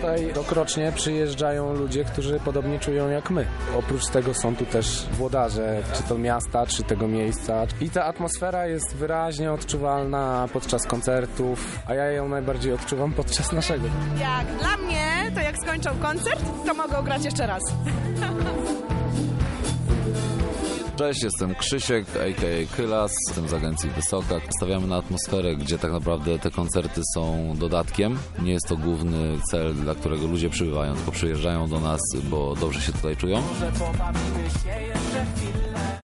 Tutaj rokrocznie przyjeżdżają ludzie, którzy podobnie czują jak my. Oprócz tego są tu też włodarze, czy to miasta, czy tego miejsca. I ta atmosfera jest wyraźnie odczuwalna podczas koncertów, a ja ją najbardziej odczuwam podczas naszego. Jak dla mnie, to jak skończą koncert, to mogą grać jeszcze raz. Cześć, jestem Krzysiek, a.k.a. Kylas, jestem z agencji Wysoka. Stawiamy na atmosferę, gdzie tak naprawdę te koncerty są dodatkiem. Nie jest to główny cel, dla którego ludzie przybywają, tylko przyjeżdżają do nas, bo dobrze się tutaj czują.